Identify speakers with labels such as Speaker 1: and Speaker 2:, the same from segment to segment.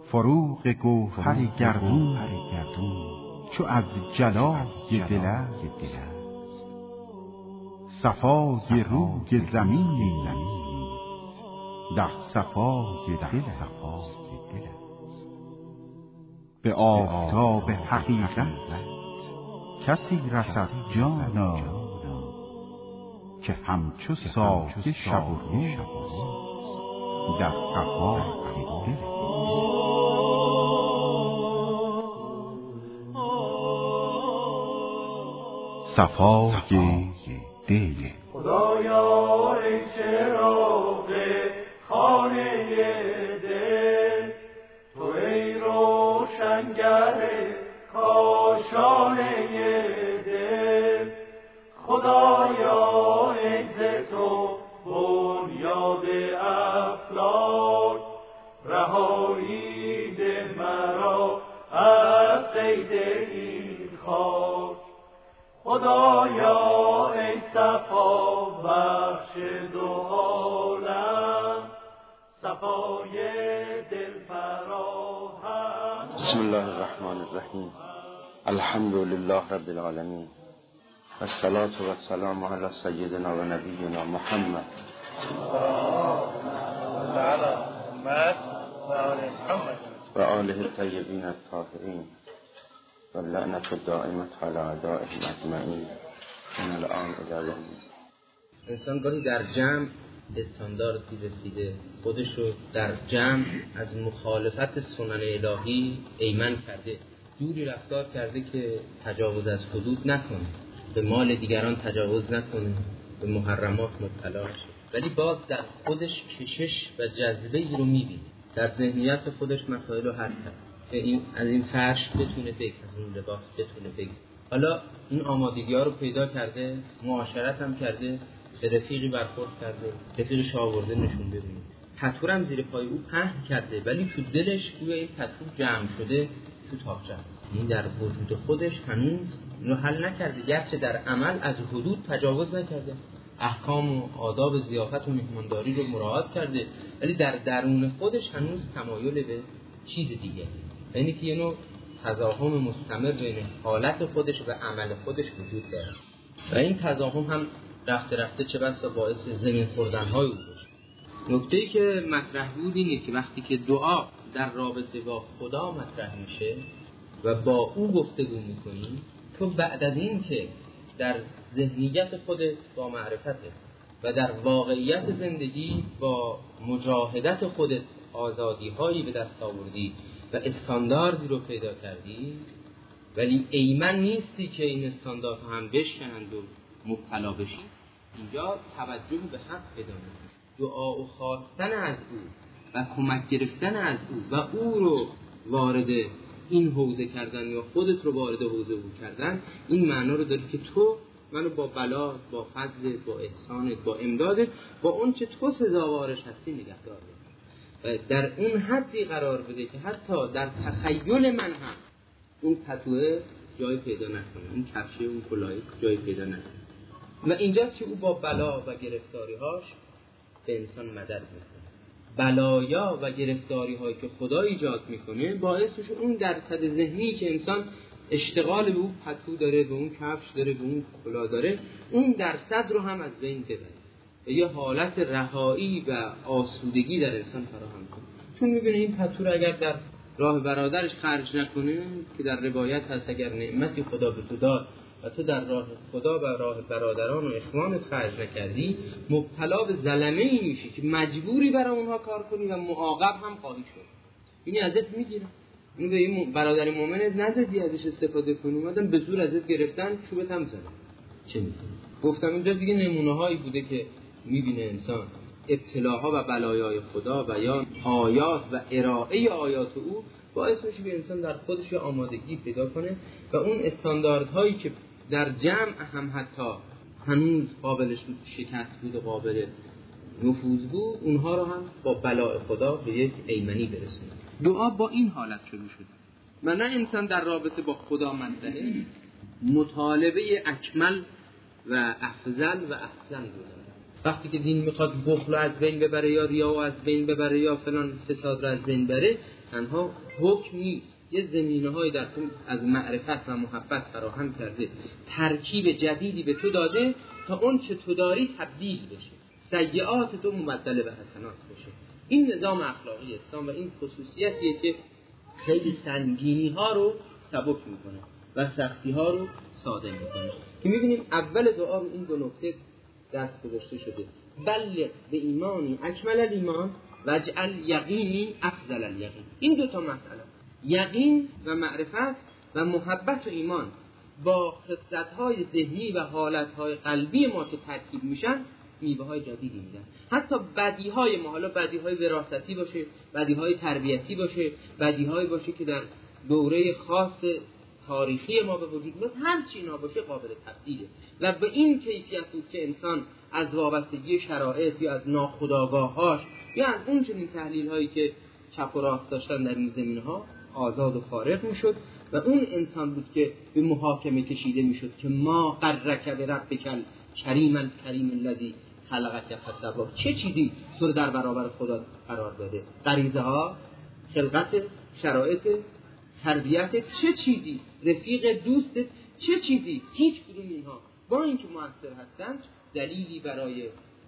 Speaker 1: فروغ گوهر گردون چو از جلای دل است، صفای روی زمین در صفای دل است. به آفتاب حقیقت کسی رسد جانا، که همچو سایه شب و روز در قفای دل است. صفای دل.
Speaker 2: خدایا ای چراغ خانه دل، تو ای روشنگر کاشانه دل، خدایا ای ز تو بنیاد افلاک، رهایی ده مرا از قید این خاک. خدایا ای صفا بخش دو عالم، صفای دل فراهم.
Speaker 3: بسم الله الرحمن الرحیم. الحمد لله رب العالمین، والصلاة والسلام علی سیدنا و نبینا محمد و آله الطیبین الطاهرین و لعنت الدائمة علی اعدائهم اجمعین من الآن الی یوم.
Speaker 4: انسان گاهی در جمع استانداردی رسیده، خودش رو در جمع از مخالفت سنن الهی ایمن کرده، جوری رفتار کرده که تجاوز از حدود نکنه، به مال دیگران تجاوز نکنه، به محرمات مبتلا شه، ولی باز در خودش کشش و جذبه ای رو میبینه، در ذهنیت خودش مسائل رو حل کرد که این از این فرش بتونه بگذره، از اون لباس بتونه بگذره. حالا این آمادگی ها رو پیدا کرده، معاشرت هم کرده، به رفیقی برخورد کرده، رفیقش آورده نشون ببینید، پتو هم زیر پای او پهن کرده، ولی تو دلش گویا این پتو جمع شده تو تاقچه است. این در وجود خودش هنوز اینو حل نکرده، گرچه در عمل از حدود تجاوز نکرده، احکام و آداب ضیافت و مهمانداری رو مراعات کرده، ولی در درون خودش هنوز تمایل به چیز دیگه، یعنی که یه نوع تضاهم مستمر بین حالت خودش و عمل خودش وجود داره و این تضاهم هم رفته رفته چه بسا باعث زمین خوردن‌های او بشه. نکته‌ای که مطرح بود اینه که وقتی که دعا در رابطه با خدا مطرح میشه و با او گفتگو میکنی، تو بعد از این که در ذهنیت خودت با معرفته و در واقعیت زندگی با مجاهدت خودت آزادی‌هایی به دست آوردی و استانداردی رو پیدا کردی، ولی ایمن نیستی که این استاندارد هم بشکنند و مبتلا بشی، اینجا توجه به حق پیدا می‌کنی. دعا و خواستن از او و کمک گرفتن از او و او رو وارد این حوزه کردن یا خودت رو وارد حوزه او کردن، این معنا رو داره که تو منو با بلا، با فضل، با احسانت، با امدادت، با اون چه تو سزاوارش هستی نگهدار بده و در اون حدی قرار بده که حتی در تخیل من هم اون پتوه جای پیدا نکنه، اون کفشه، اون کلاهی جای پیدا نکنه. و اینجاست که او با بلا و گرفتاری‌هاش به انسان مدد میکنه. بلایا و گرفتاری‌هایی که خدا ایجاد میکنه باعث میشه اون درصد ذهنی که انسان اشتغال به اون پتو داره، به اون کفش داره، به اون کلاه داره، اون درصد رو هم از بین ببره و یه حالت رهایی و آسودگی در انسان فراهم کنه. چون میبینه این پتو رو اگر در راه برادرش خرج نکنه، که در روایت هست اگر نعمتی خدا به تو داد و تو در راه خدا و راه برادران و اخوانت خرج نکردی، مبتلا به ظلمه‌ای میشی که مجبوری برای اونها کار کنی و معاقب هم خواهی شد. اینی ازت میگیره. اینو به این برادر مؤمنت ندادی ازش استفاده کنی، اومدن به زور ازت گرفتن، چوبت هم زدن. چه میکنی؟ گفتم اینجا دیگه نمونه‌هایی بوده که میبینه انسان ابتلاها و بلایای خدا و یا آیات و ارائه آیات او باعث میشه که انسان در خودش آمادگی پیدا کنه و اون استانداردهایی که در جمع هم حتی هنوز قابلش شکست بود و قابل نفوذ بود، اونها رو هم با بلاء خدا به یک ایمنی برسونه. دعا با این حالت شروع شد. من انسان در رابطه با خدا مطلعه مطالبه اکمل و افضل و احسن بود. وقتی که دین میخواد بخل از بین ببره یا ریا از بین ببره یا فلان فساد رو از بین بره، تنها حکم نیست، یه زمینه‌های در تو از معرفت و محبت فراهم کرده، ترکیب جدیدی به تو داده تا اون چه تو داری تبدیل بشه، سیئات تو مبدل به حسنات بشه. این نظام اخلاقی اسلام و این خصوصیتیه که خیلی سنگینی ها رو سبک میکنه و سختی ها رو ساده میکنه. که میبینیم اول دعا رو این دو نکته دست گذاشته شده: بلغ به ایمانی اکمل الایمان واجعل یقینی افضل الیقین. این دو تا مسئله، یقین و معرفت و محبت و ایمان، با خصلت‌های ذهنی و حالت‌های قلبی ما که ترکیب میشن میوه‌های جدیدی میدن. حتی بدیهای ما، حالا بدیهای وراثتی باشه، بدیهای تربیتی باشه، بدیهای باشه که در دوره خاص تاریخی ما به وجود میاد، هر چی اینا باشه قابل تبدیله و به این کیفیت بود که انسان از وابستگی شرایط یا از ناخودآگاه‌هاش یا از اون چنین تحلیل‌هایی که چپ و راست داشتن در این زمینه‌ها آزاد و فارغ میشد و اون انسان بود که به محاکمه کشیده میشد که ما قرک بربک کریم الکریم الذی خلقک فسواک. چه چیزی تو رو در برابر خدا قرار داده؟ غریزه ها، خلقت، شرایط، تربیت، چه چیزی؟ رفیق دوستت، چه چیزی؟ هیچ کدوم اینها با اینکه مؤثر هستند دلیلی برای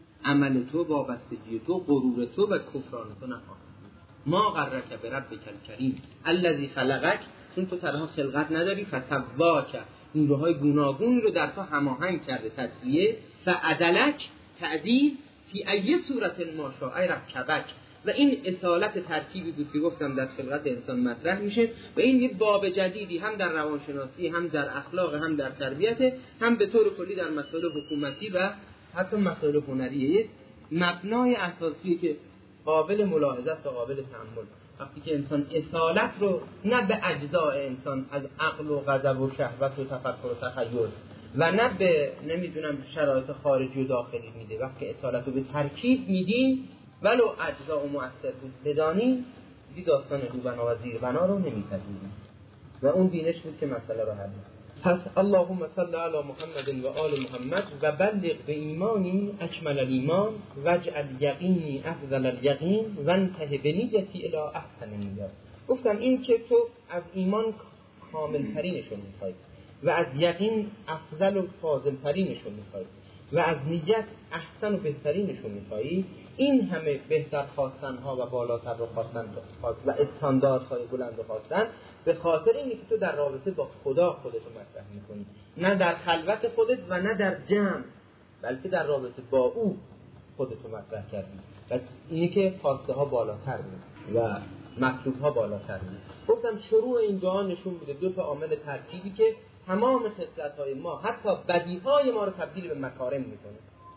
Speaker 4: عمل تو، وابستگی تو، غرور تو و کفران تو نخواهند. ما غرک بربک الکریم الذی خلقک، چون تو تنها خلقت نداری، فسواک، نیروهای گوناگون رو در تو هماهنگ کرده، تسویه، فعدلک، تعدیل، فی ای صورت ما شاء رکبک. و این اصالت ترکیبی بود که گفتم در خلقت انسان مطرح میشه و این یه باب جدیدی هم در روانشناسی، هم در اخلاق، هم در تربیت، هم به طور کلی در مسائل حکومتی و حتی مسائل هنریه. مبنای اساسی که قابل ملاحظه است و قابل تأمل. وقتی که انسان اصالت رو نه به اجزاء انسان از عقل و غضب و شهوت و تفکر و تخیل و نه به نمیدونم شرایط خارجی و داخلی میده، وقتی اصالت رو به ترکیب میدیم ولو اجزاء و مؤثر بود بدانی، دیگه داستان روبنا و زیربنا رو نمیپذیریم و اون بینش بود که مسئله رو حل. پس اللهم صل علی محمد و آل محمد و بلغ به ایمانی اکمل الایمان واجعل یقینی افضل الیقین و انتهی بنیتی الی احسن النیات. گفتم این که تو از ایمان کامل ترینشون میخوای و از یقین افضل و فاضل ترینشون میخوای و از نیت احسن و بهترینشون میخوای، این همه بهتر خواستن ها و بالاتر رو خواستن و استانداردهای بلند رو خواستن به خاطر اینه که تو در رابطه با خدا خودتو مطرح میکنی، نه در خلوت خودت و نه در جمع، بلکه در رابطه با او خودتو مطرح کردی و اینی که خواسته ها بالاتر بود و مطلوب ها بالاتر بود. گفتم شروع این دعا نشون میده دو تا عامل ترکیبی که تمام خصلت های ما، حتی بدی های ما رو تبدیل به مکارم میکنه.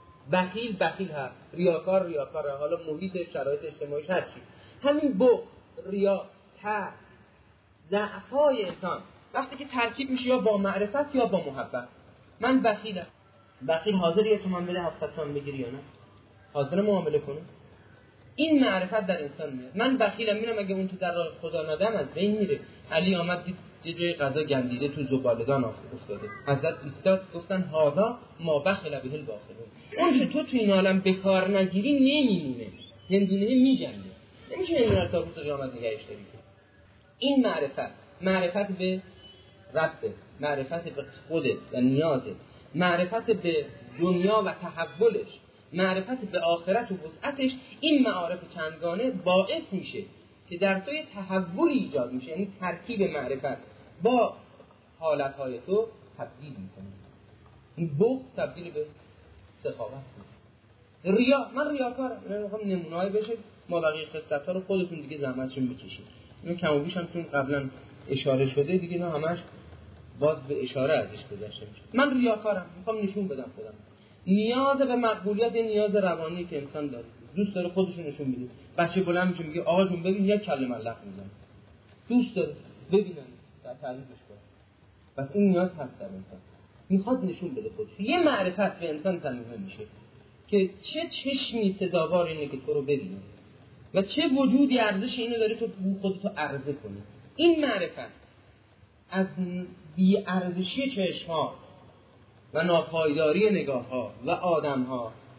Speaker 4: بخیل هست، ریاکار ریاکاره، حالا محیط شرایط اجتماعیش هر چی. همین بخل، ریا، ترس، ضعف‌های انسان وقتی که ترکیب میشه یا با معرفت یا با محبت. من بخیلم، بخیل حاضر یه تومن بده 700 تومن بگیری یا نه؟ حاضر معامله کنه؟ این معرفت در انسان میاد. من بخیلم، میرم اگه اون تو در راه خدا ندم از بین میره. علی آمد دید یه جای غذا گندیده تو زباله‌دان افتاده، حضرت ایستاد گفتن هاذا ما بخل به الباخلون. اون که تو این عالم به کار نگیری نمیمونه، هندونه میجنده، نمیشه این تا روز قیامت نگهش داری. این معرفت به رب، معرفت به خودت و نیازت، معرفت به دنیا و تحولش، معرفت به آخرت و وسعتش، این معارف چندگانه باعث میشه که در تو یه تحولی ایجاد میشه، یعنی ترکیب معرفت با حالتهای تو تبدیل میکنه. این بخل تبدیل به سخاوت میشه. ریا، من ریاکارم، میخوام نمونه‌ای بشه، ما بقیه خصلت‌ها رو خودتون دیگه زحمتشون بکشید. اینو کم و بیش هم چون قبلا اشاره شده دیگه، نه همش باز به اشاره ازش گذشته میشه. من ریاکارم، میخوام نشون بدم خودم. نیاز به مقبولیت، نیاز روانی که انسان داره، دوست داره خودش نشون بده. بچه بلند میشه میگه آقا جون ببین یک کلمه لغ میزنه، دوست داره ببینن در تعریفش کنه. پس این نیاز هست در انسان، میخواد نشون بده خودش. یه معرفت به انسان تنظیم میشه که چه چشمی سزاوار اینه که تو رو ببینه و چه وجودی ارزش اینو داره تو خودتو عرضه کنی. این معرفت از بی ارزشی چشم‌ها و ناپایداری نگاه‌ها و آدم‌ها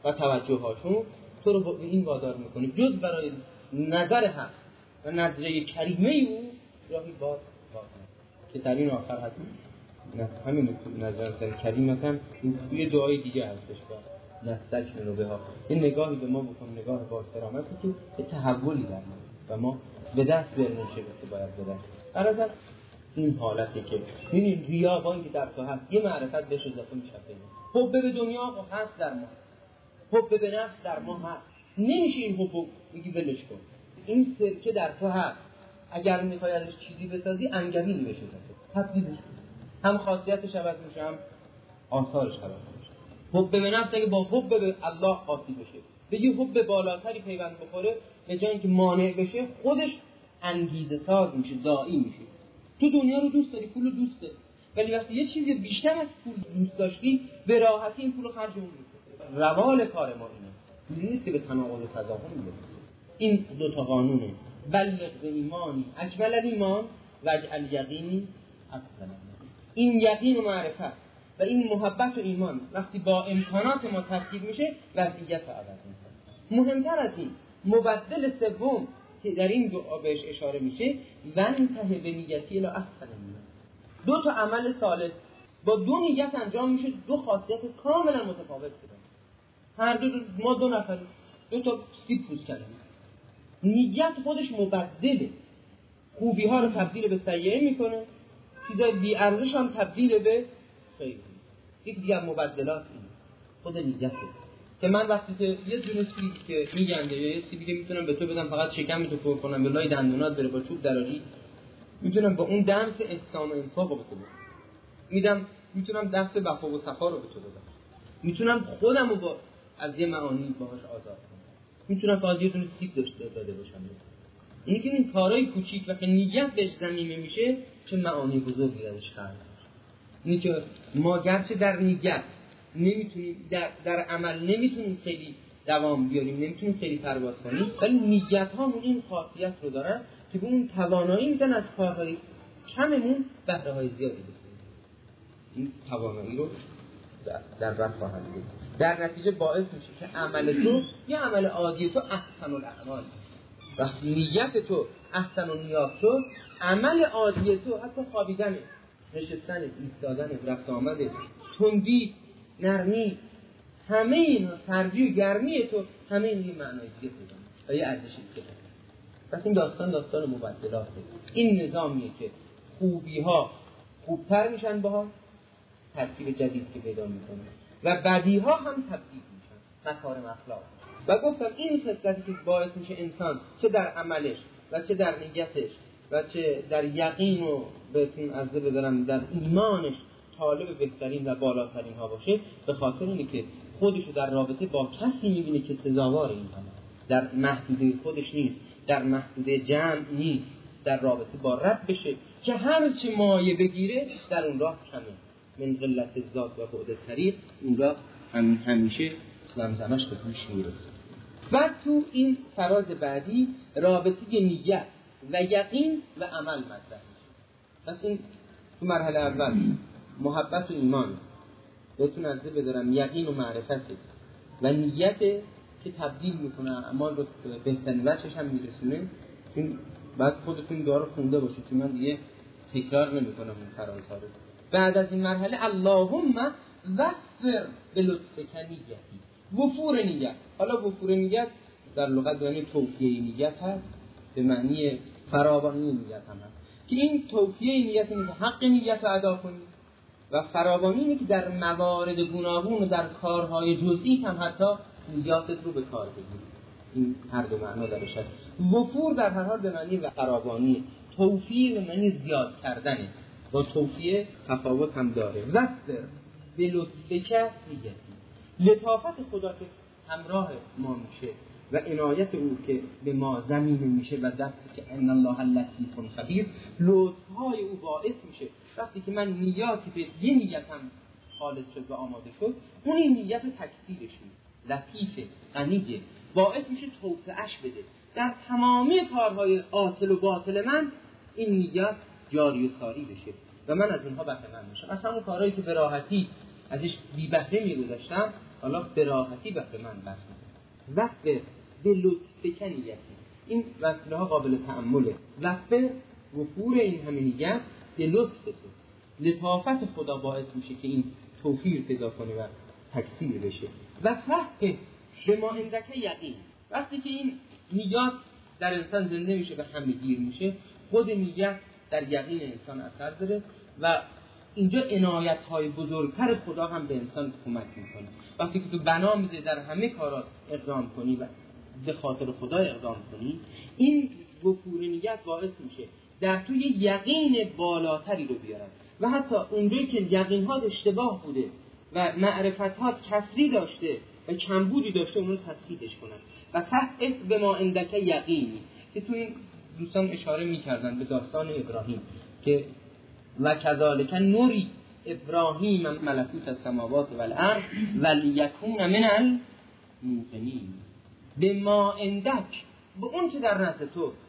Speaker 4: و توجه‌هاشون تو رو به این وادار میکنه جز برای نظر حق و نظریه کریمه او راهی باز که در این آخر هست. نه همین نظر کریم مثلا توی دعای دیگه هستش با نستکمل رو بها این نگاهی به ما بکن، نگاه با احترامتی که یه تحولی در ما و ما به دست برنشه که باید به دست برازم این حالتی که ببینید ریا با اینکه در تو هست یه معرفت بهش اضافه میشه. حب به دنیا هست در ما، حب به نفس در ما هست، نمیشه این حب میگی ولش کن. این سرکه در تو هست، اگر میخوای ازش چیزی بسازی انگبین بشه تبدیل هم خاصیتش عوض میشه هم آثارش عوض میشه. حب به نفس اگه با حب به الله قاطی بشه بگی حب بالاتری پیوند بخوره به جای اینکه مانع بشه خودش انگیزه ساز میشه، داعی میشه. تو دنیا رو دوست داری، پول رو دوست داری، ولی وقتی یه چیزی بیشتر از پول دوست داشتی به راحتی این پول رو خرج اون می‌کنی. روال کار ما اینه نیست که به تناقض و تضاد برسه. این دو تا قانونه بلغ به ایمانی اجمل الایمان و اجعل یقینی افضل. این یقین و معرفت و این محبت و ایمان وقتی با امکانات ما ترکیب میشه وضعیت رو عوض میکنه. مهمتر از این مبدل سوم که در این دعا بهش اشاره میشه وانتهی به نیتی الی احسن النیات. دو تا عمل صالح با دو نیت انجام میشه، دو خاصیت کاملا متفاوت داره. هر دو ما دو نفر دو تا سیب پوست کردیم، نیت خودش مبدله، خوبی ها رو تبدیل به سیئه میکنه، چیزای بی ارزش هم تبدیل به خیر. یک دیگه مبدلات این خود نیته که من وقتی که یه دونه سیب که میگنده یا یه سیبی که میتونم به تو بدم فقط شکمت رو پر کنم به لای دندونات بره با چوب دراجی، میتونم با اون دمس احسان و انفاق رو به تو بدم، میتونم دست وفا و صفا رو به تو بدم، میتونم خودم رو با از یه معانی باهاش آزاد کنم، میتونم فقط یه دونه سیب داده باشم. اینی که این کارهای کوچیک وقتی نیت بهش ضمیمه میشه چه معانی بزرگی درش خلق میشه. اینی که ما گرچه در نیت نمیتونیم در عمل نمیتونیم خیلی دوام بیاریم، نمیتونیم خیلی پرواز کنیم، ولی نیت هامون این خاصیت رو دارن که به اون توانایی میدن از کارهای کممون بهره های زیادی بکنیم. این توانایی رو در بر خواهد بود. در نتیجه باعث میشه که عمل تو یا عمل عادی تو احسن الاعمال، وقتی نیت تو احسن النیات شد عمل عادی تو حتی خوابیدن، نشستن، ایستادن، رفت آمد، تندی، نرمی، همه این سردی و گرمی تو همه این معنای دیگه بدن و یه ارزشی که پس این داستان مبدلاته. این نظامیه که خوبی ها خوبتر میشن با ترکیب جدید که پیدا میکنه و بدی ها هم تبدیل میشن مکارم اخلاق. و گفتم این خصلتی که باعث میشه انسان چه در عملش و چه در نیتش و چه در یقین و بهتون عرضه بدارم در ایمانش طالب بهترین و بالاترین ها باشه، به خاطر اینه که خودشو در رابطه با کسی میبینه که سزاوار این همه، در محدوده خودش نیست، در محدوده جمع نیست، در رابطه با رب بشه که هر چه مایه بگیره در اون راه کمه، من قلت ذات و بعد طریق اون راه همیشه زمزمش به گوش میرسه. بعد تو این فراز بعدی رابطه نیت و یقین و عمل مطرح میشه. پس این تو مرحله اول محبت و ایمان بهتون عرضه بدارم، یقین و معرفت و نیت که تبدیل میکنه اعمال رو بهترین وجهش هم میرسونه. این بعد خودتون داره خونده باشید که من دیگه تکرار نمیکنم اون فرازها رو. بعد از این مرحله اللهم وفر به لطفک نیتی، وفور نیت. حالا وفور نیت در لغت معنی توفیه نیت هست، به معنی فراوانی نیت هم هست که این توفیه نیت اینه که حق نیت رو ادا کنید و فراوانی اینه که در موارد گوناگون و در کارهای جزئی هم حتی نیاتت رو به کار بگیرید. این هر دو معنا درش هست. وفور در هر حال به معنی فراوانی، توفیه به معنی زیاد کردنه، با توفیه تفاوت هم داره. وفر به لطفک نیتی، لطافت خدا که همراه ما میشه و عنایت او که به ما زمینه میشه و دستی که ان الله لطیف خبیر، لطفهای او باعث میشه وقتی که من نیاتی به یه نیتم خالص شد و آماده شد، اون این نیت رو تکثیرش میده، لطیفه، غنیه، باعث میشه توسعه‌اش بده در تمامی کارهای عاطل و باطل من این نیت جاری و ساری بشه و من از اونها بهره مند بشم. اصلا اون کارهایی که به راحتی ازش بی بهره میگذاشتم حالا به راحتی بهره من بخش وصف به لطف کنیتی، این وصفه ها قابل تأمله. وصف وفور این همه نیت به لطف تو، لطافت خدا باعث میشه که این توفیر پیدا کنه و تکثیر بشه. و صحه به ما اندک یقین، وقتی که این نیت در انسان زنده میشه و همه گیر میشه، خود نیت در یقین انسان اثر داره و اینجا عنایت‌های بزرگتر خدا هم به انسان کمک میکنه. وقتی که تو بنا میده در همه کارات اقدام کنی و به خاطر خدا اقدام کنی، این وفور نیت باعث میشه در توی یقین بالاتری رو بیارن و حتی اونجایی که یقین‌ها اشتباه بوده و معرفت‌ها کسری داشته و کمبودی داشته، اون رو تصحیحش کنن. و صحح به ما اندک یقینی که تو این دوستان اشاره میکردن به داستان ابراهیم که و کذالک نوری ابراهیم ملکوت السماوات والارض ولیکون من الموقنین. به ما اندک، به اون چه در نزد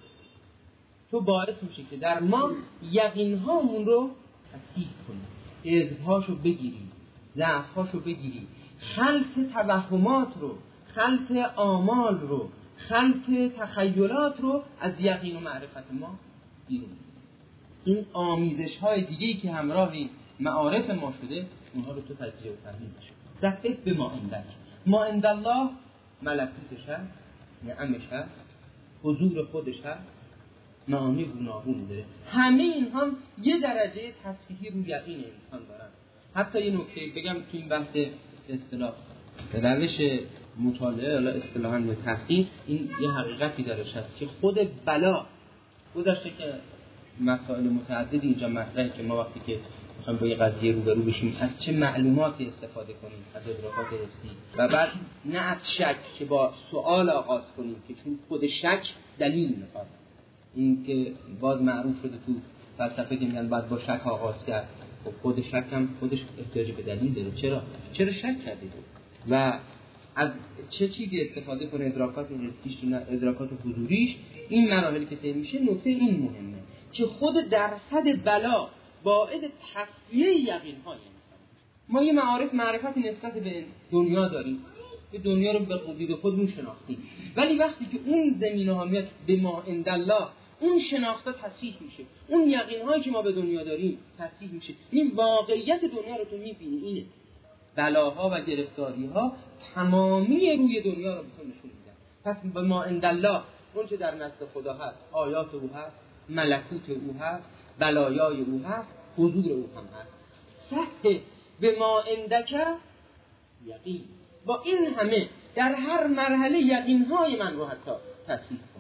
Speaker 4: تو باعث میشه که در ما یقین هامون رو تصحیح کنی، عذرهاشو بگیری، ضعفهاشو بگیری، خلط توهمات رو، خلط آمال رو، خلط تخیلات رو از یقین و معرفت ما بیرون. این آمیزش های دیگه‌ای که همراه معارف ما شده، اونها رو تو تجزیه و تحلیل بشه. صحیح به ما اندک، ما عند الله ملکوتش هست، نعمش هست، حضور خودش هست، معانی گوناگون داره. همه این هم یه درجه تصحیحی رو یقین انسان دارن. حتی یه نکته بگم تو این بحث اصطلاح روش مطالعه یا اصطلاحاً به تحقیق، این یه حقیقتی درش هست که خود بلا گذاشته که مسائل متعددی اینجا مطرحه که ما وقتی که میخوایم با یه قضیه روبرو بشیم از چه معلوماتی استفاده کنیم از ادراکات حسی و بعد نه از شک که با سوال آغاز کنیم که چون خود شک دلیل میخواد. این که باز معروف شده تو فلسفه که میگن باید با شک آغاز کرد، خب خود شک هم خودش احتیاج به دلیل داره. چرا شک کردید و از چه چیزی استفاده کنه، ادراکات حسیش نه ادراکات حضوریش. این مراحلی که طی میشه، نکته این مهمه که خود درصد بلا باعث تصفیه یقین های انسان. ما یه معرفت نسبت به دنیا داریم که دنیا رو به خودی خودمون شناختیم، ولی وقتی که اون زمینه ها میاد به ما عند الله، اون شناخته تصحیح میشه، اون یقین هایی که ما به دنیا داریم تصحیح میشه. این واقعیت دنیا رو تو میبینی، اینه بلاها و گرفتاری ها تمامی روی دنیا رو بهتون نشون میدن. پس به ما عند الله، اون چه در نزد خدا هست، آیات او هست، ملکوت او هست، بلایای او هست، حضور او هم هست. صحیح به ما عندک یقین. با این همه در هر مرحله یقین‌های من رو حتی تصحیح کن.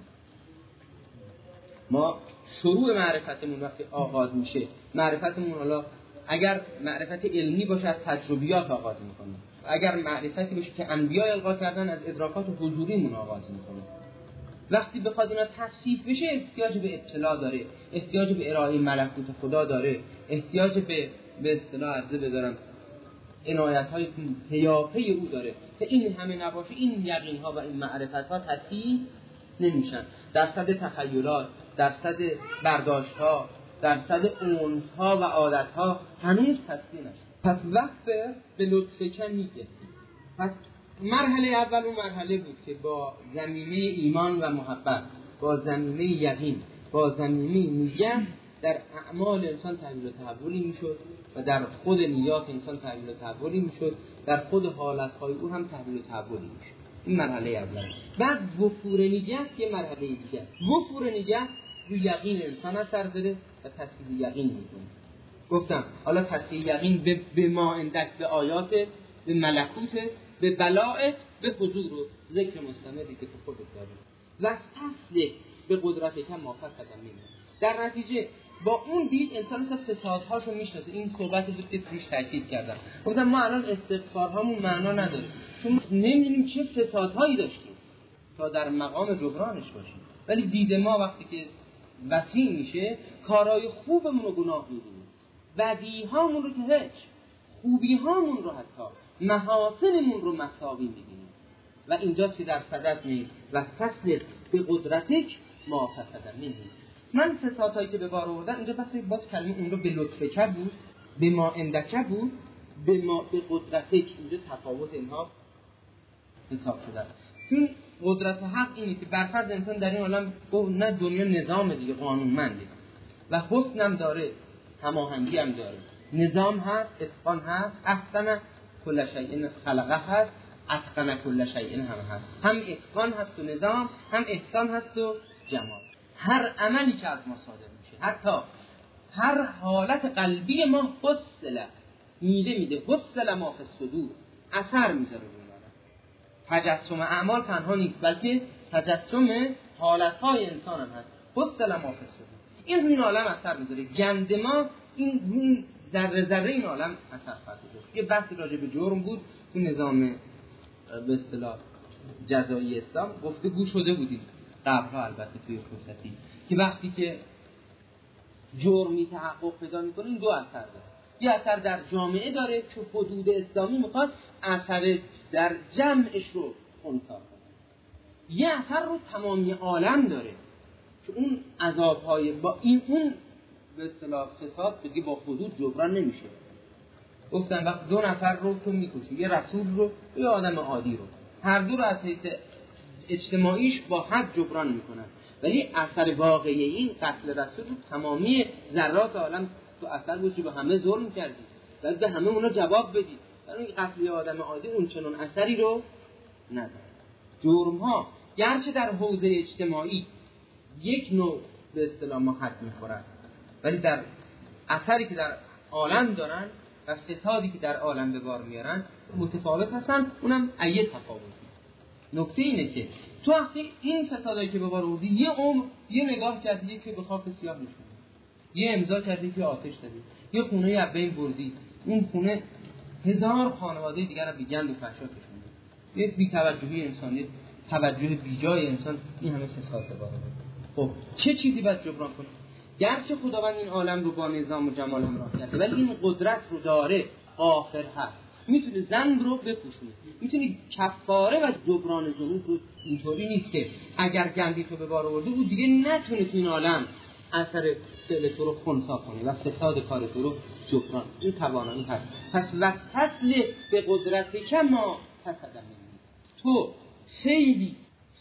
Speaker 4: ما شروع معرفتمون وقتی آغاز میشه، معرفتمون حالا اگر معرفت علمی باشه از تجربیات آغاز میکنه، اگر معرفتی باشه که انبیاء القا کردن از ادراکات حضوریمون آغاز میکنه. وقتی بخواد اینا تصحیح بشه، احتیاج به اطلاع داره، احتیاج به ارائه ملکوت خدا داره، احتیاج به اصطلاح عرضه بدارم عنایت‌های پیاپی او داره. که این همه نباشه، این یقین‌ها و این معرفت‌ها تصحیح نمیشن. درصد تخیلات، درصد برداشت‌ها، درصد اونس‌ها و عادت‌ها هنوز تصحیح نشد. پس وقت به لطف کنیه. پس مرحله اول اون مرحله بود که با زمینه ایمان و محبت، با زمینه یقین، با زمینه نیت در اعمال انسان تغییر و تحولی میشد و در خود نیات انسان تغییر و تحولی میشد، در خود حالتهای او هم تغییر و تحولی میشد. این مرحله اول. بعد وفور نیت یه مرحله دیگه. وفور نیت روی یقین انسان اثر داره و تصحیح یقین میکنه. گفتم حالا تصحیح یقین به ما اندک، به آیات، به ملکوت، به بلائت، به حضور و ذکر مستمری که تو خودت داری و تصدیق به قدرت که ما فقط می‌بینیم. در نتیجه با اون دید انسان تا صفات‌هاشو میشناسه. این صحبتی بود که روش تاکید کردم. گفتم ما الان استغفارهامون معنا نداره، چون نمی‌دونیم چه صفات‌هایی داشتیم تا در مقام جبرانش باشیم. ولی دید ما وقتی که وسیع میشه، کارهای خوبمون رو گناه می‌بینیم، بدیهامون رو که هیچ، خوبی‌هامون رو حتی، محاسنمون رو مساوی می‌بینیم. و اینجاست که در صدد نیست و تصدیق به قدرتک ما فسد منی. من صفاتایی که به بار آوردم اینجا بس باز کلمه اون رو به لطفک بود، به ما اندک بود، به قدرتک. اینجا تفاوت اینها حساب شده. چون قدرت حق اینه که برفرض انسان در این عالم نه دنیا نظام دیگه قانونمنده و حسن هم داره، هماهنگی هم داره، نظام هست، اتقان هست، احسن کل شیء خلقه هست، اتقن کل شیء هم هست. هم اتقان هست و نظام، هم احسان هست و جمال. هر عملی که از ما صادر میشه، حتی هر حالت قلبی ما حسل میده حسل ما فی الصدور، اثر میذاره روی ما. تجسم اعمال تنها نیست، بلکه تجسم حالتهای انسان هم هست. حسل ما فی الصدور، این عالم اثر میذاره. گند ما این ذره این عالم اثر خواهد داشت. یه بحثی راجع به جرم بود تو نظام به اصطلاح جزایی اسلام، گفتگو شده بودید قبلا البته توی فرصتی که وقتی که جرمی تحقق پیدا میکنه این دو اثر داره. یه اثر در جامعه داره که حدود اسلامی میخواد اثر در جمعش رو خنثی کنه. یه اثر رو تمامی عالم داره که اون عذابهای با این اون به اصطلاح فساد دیگه با حدود جبران نمیشه. گفتم وقت دو نفر رو تو میکشی، یه رسول رو یه آدم عادی رو، هر دو رو از حیث اجتماعیش با حد جبران میکنن، ولی اثر واقعی این قتل رسول رو تمامی ذرات عالم تو اثر بود که به همه ظلم کردی، باید به همه اونا جواب بدی. برای قتل آدم عادی اون چنون اثری رو نداره. جرم ها گرچه در حوزه اجتماعی یک نوع به اصطلاح ما حد میخورن، ولی در اثری که در عالم دارن و فسادی که در عالم به بار میارن متفاوت هستن، اونم ایه تفاوتی. نکته اینه که تو وقتی این فسادایی که به بار آوردی یه عمر یه نگاه کردی که به خاک سیاه میشونی، یه امضا کردی که آتش دادی، یه خونه از بین بردی، اون خونه هزار خانواده دیگر رو به گند و فحشا کشوندی، یه بی‌توجهی انسانی، توجه بیجای انسان، این همه فساد به بار آورد. خب چه چیزی باید جبران کنی؟ گرچه خداوند این عالم رو با نظام و جمال همراه کرده، ولی این قدرت رو داره، آخر هست، میتونه ذنب رو بپوشونه، میتونه کفاره و جبران ذنوب رو. اینطوری نیست که اگر گندی تو به بار آورده بود دیگه نتونه تو این عالم اثر فعل تو رو خنثی کنه و فساد کار تو رو جبران. این توانایی هست. پس وصل به قدرت کما فسد منی، تو خیلی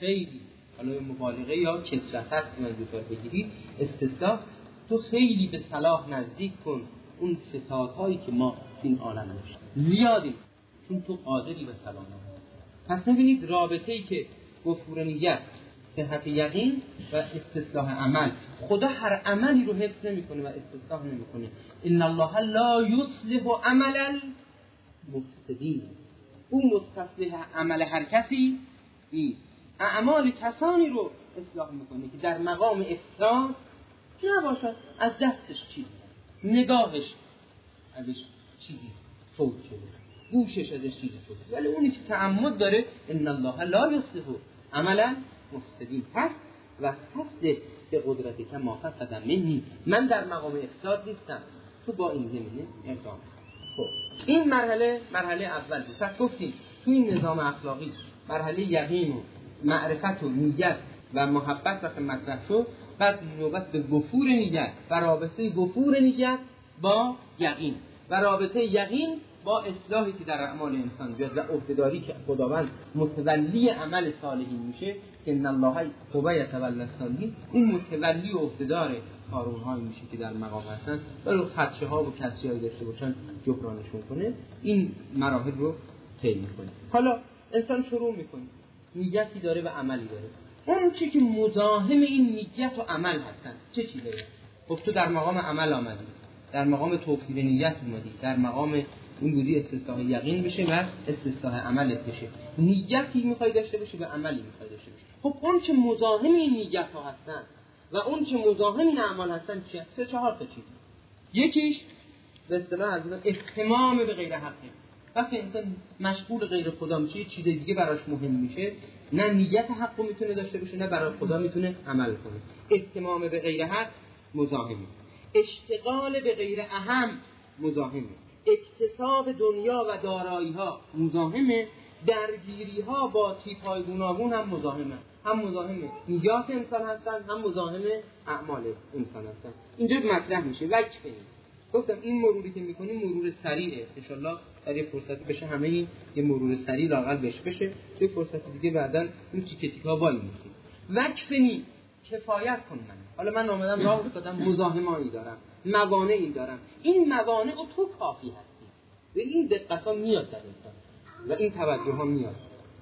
Speaker 4: حالا مبالغه یا کثرت هست من دوتار بگیرید استثناء، تو خیلی به صلاح نزدیک کن اون فسادهایی که ما این عالم داشتیم زیادی، چون تو قادری به صلاح نزدیک. پس ببینید رابطه‌ای که وفور نیت، صحت یقین و استصلاح عمل، خدا هر عملی رو حفظ نمی‌کنه و استصلاح نمی‌کنه. ان الله لا یصلح عمل المفسدین، اون مستصلح عمل هر کسی نیست، اعمال کسانی رو اصلاح میکنه که در مقام افساد نباشد، از دستش چیزی، نگاهش ازش چیزی فوت شده، گوشش ازش چیزی فوت شده، ولی اونی که تعمد داره ان الله لا یصلح عملا مفسدین. پس و فصل به قدرت که ما فسد منی، من در مقام افساد نیستم، تو با این زمینه اقدام. خب این مرحله اول بود. پس گفتیم تو این نظام اخلاقی مرحله یقین و معرفت و نیت و محبت وقتی مطرح شد، بعد نوبت به وفور نیت و رابطه وفور نیت با یقین و رابطه یقین با اصلاحی که در اعمال انسان بیاد و عهده‌داری که خداوند متولی عمل صالحین میشه که ان الله هو یتولی الصالحین، اون متولی و عهده‌دار کارون‌هایی میشه که در مقام هستن ولی خدشه‌ها و کسی‌هایی داشته باشن جبرانشون کنه. این مراحل رو طی می‌کنه. حالا انسان شروع می‌کنه، نیتی داره و عملی داره. اون چیزی که مزاحم این نیت و عمل هستن چه چیزایی؟ خب تو در مقام عمل آمدی، در مقام توفیر نیت اومدی، در مقام این بودی استصلاح یقین بشه و استصلاح عملت بشه. نیتی میخوای داشته باشی و عملی میخوای داشته باشی. خب اون چه مزاحم این نیت ها هستن و اون چه مزاحم این اعمال هستن چیه؟ 3-4 تا چیز. یکیش به اصطلاح از اهتمام به غیر حقه. وقتی انسان مشغول غیر خدا میشه، چیز دیگه براش مهم میشه، نه نیت حق رو میتونه داشته باشه نه برای خدا میتونه عمل کنه. اهتمام به غیر حق مزاحمه، اشتغال به غیر اهم مزاحمه، اکتساب دنیا و دارایی ها مزاحمه، درگیری ها با تیپ های گوناگون هم مزاحمه. هم مزاحمه نیات انسان هستن، هم مزاحمه اعمال انسان هستن. اینجا مطرح میشه وجه کنید. گفتم این مروری که میکنیم مرور سریعه، انشالله در یه فرصتی بشه همه این یه مرور سریع لااقل بشه، یه فرصت دیگه بعداً اون تیکه تیکا وای میسیم. وکفنی، کفایت کن من. حالا من آمدم راه افتادم، مزاحمانی دارم، موانعی دارم، این موانع تو کافی هستی. و این دقت ها میاد در انسان و این توجه ها میاد.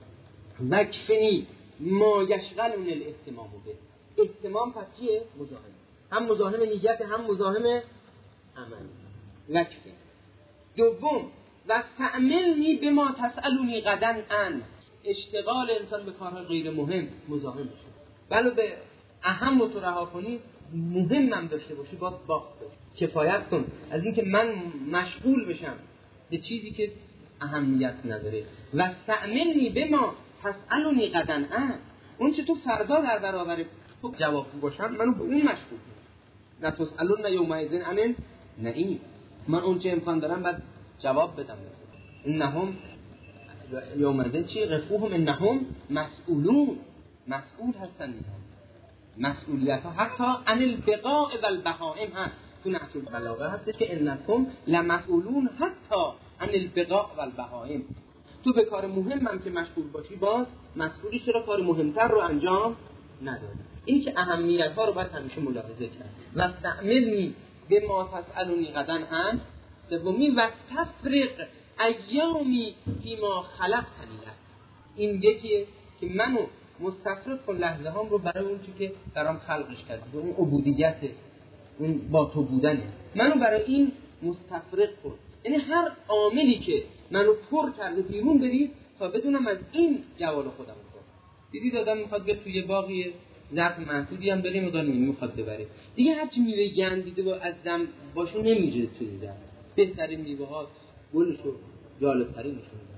Speaker 4: وکفنی ما یشغلون الاهتمام به. اهتمام پس چیه؟ مزاحم، هم مزاحم نیت هم مزاحم عمل. وکفنی. دوم واستعملنی بما تسألونی غدا عن. اشتغال انسان به کارهای غیر مهم مزاحم میشه. بله به اهم رو رها کنی، مهمم داشته باشی باز باخت داشت. کفایت کن از اینکه من مشغول بشم به چیزی که اهمیت نداره. واستعملنی بما تسألونی غدا عن. اون چه تو فردا در برابر تو جواب باشم منو به اون مشغول کن. نه تسألون یومئذ عن النعیم. من اون چه امکان دارم بعد جواب بدم. انهم یومئذ چی غفوهم انهم مسئولون. مسئول هستن. مسئولیت ها حتی عن البقاء و البهائم هست. تو نحو البلاغه هست که انکم لمسئولون حتی عن البقاء و البهائم. تو به کار مهمم که مشغول باشی باز مسئولی، چرا کار مهمتر رو انجام ندادی. این که اهمیت ها رو باید همیشه ملاحظه کرد. واستعملنی بما تسألونی غدا عن. سومی واستفرغ ایامی فیما خلقتنی لک. این یکیه که منو مستفرغ کن لحظه هام رو برای اون چیزی که برام خلقش کردی، اون عبودیت، اون با تو بودنه، منو برای این مستفرغ کن. یعنی هر عاملی که منو پر کرده بیرون برید تا بدونم از این جوال خودم کنم. دیدید آدم میخواد بیاد توی باغی ظرف محدودی هم داریم و میخواد ببره دیگه، هرچی میوه گندیده و از دم باشو نمیره توی ظرف. بهترین میوه ها گلشو جالب‌ترینشون.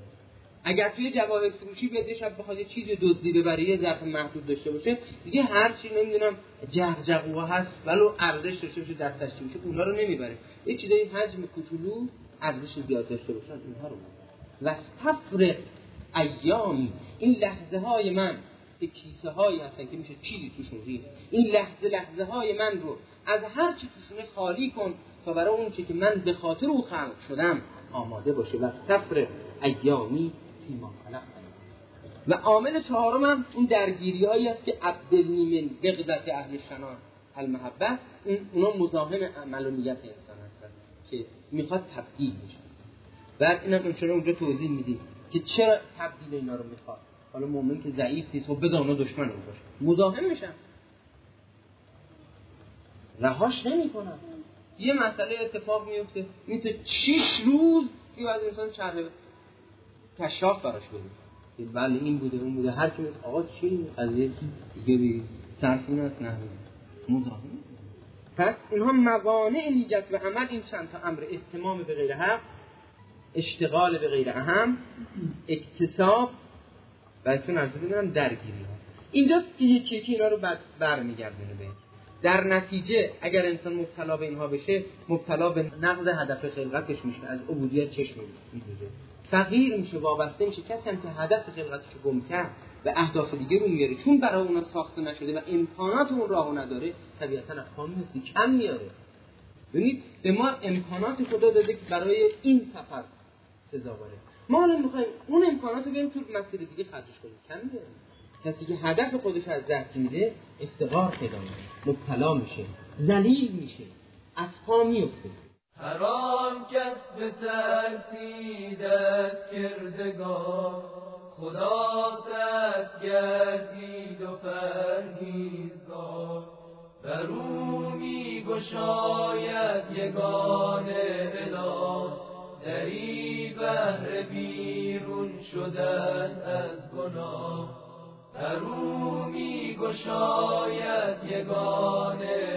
Speaker 4: اگر توی جواهر فروشی بیاد شب بخواد یه چیزی دزدی ببره یه ظرف محدود داشته باشه دیگه، هر چی نمیدونم جغجغوها هست ولو ارزش داشته باشه دستش چی باشه اونا رو نمیبره. یه چیزای حجم کوچولو ارزش زیاد داشته باشن اونها رو میبره. واستفرغ ایامی، این لحظه های من که کیسه هایی هستن که میشه چیزی توشون ریخت، این لحظه های من رو از هر چی توشونه خالی کن تا برای اون چی که من به خاطر او خلق شدم آماده باشه. واستفرغ ایامی فیما خلقتنی. و عامل چهارم هم اون درگیری هایی است که عبدالنی من بغضت اهل شنان المحبه، اونا مزاحم عمل و نیت انسان هستن که میخواد تبدیل بشه. بعد اینم چرا اونجا توضیح میدیم که چرا تبدیل اینا رو میخواد. حالا مؤمن که ضعیف نیست و بدانا دشمن اون باشه مزاحم میشن، رهاش نمیکنن. یه مسئله اتفاق میفته میشه 6 روز دیگه بعد انسان چهره کشاف براش بده، بله این بوده اون بوده، هر کی آقا چی قضیه دیگه بی صرفون است نه مزاحم. پس اینها موانع نیت و عمل، این چند تا امر: اهتمام به غیر حق، اشتغال به غیر اهم، اکتساب و اصلا از بودنم درگیری ها. اینجاست که یکی اینا رو برمیگردونه به در نتیجه اگر انسان مبتلا به اینها بشه مبتلا به نقض هدف خلقتش میشه، از عبودیت چشم میدوزه، فقیر میشه، وابسته میشه. کسی هم که هدف خلقتش رو گم کرد و اهداف دیگه رو میاره چون برای اونا ساخته نشده و امکانات اون راهو نداره طبیعتاً احکام میفتی کم میاره. ببینید به ما امکانات خدا داده که برای این سفر سزاواره، ما الان میخوایم اون امکانات رو بریم تو مسیر دیگه خرجش کنیم، کم میاره. کسی که هدف خودش از دست میده افتقار پیدا میکنه، مبتلا میشه، ذلیل میشه، از پا میفته.
Speaker 2: هر آن کس به ترسیدت کردگار خدا سرس گردید و پرهیزگار، بر او می گشاید یگان اله دری بهر بیرون شدن از گناه، بر او می گشاید یگان